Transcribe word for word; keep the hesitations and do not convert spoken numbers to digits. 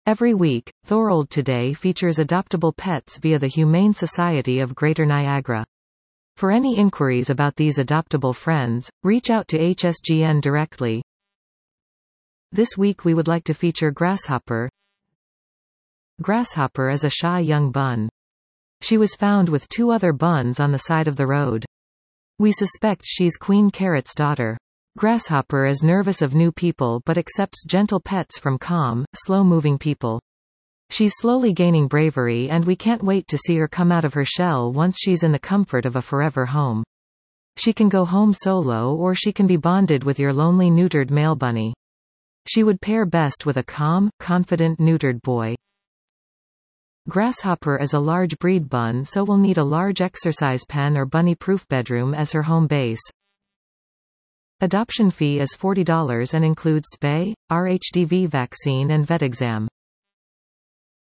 Every week, Thorold Today features adoptable pets via the Humane Society of Greater Niagara. For any inquiries about these adoptable friends, reach out to H S G N directly. This week we would like to feature Grasshopper. Grasshopper is a shy young bun. She was found with two other buns on the side of the road. We suspect she's Queen Carrot's daughter. Grasshopper is nervous of new people but accepts gentle pets from calm, slow-moving people. She's slowly gaining bravery and we can't wait to see her come out of her shell once she's in the comfort of a forever home. She can go home solo or she can be bonded with your lonely neutered male bunny. She would pair best with a calm, confident neutered boy. Grasshopper is a large breed bun, so will need a large exercise pen or bunny-proof bedroom as her home base. Adoption fee is forty dollars and includes spay, R H D V vaccine and vet exam.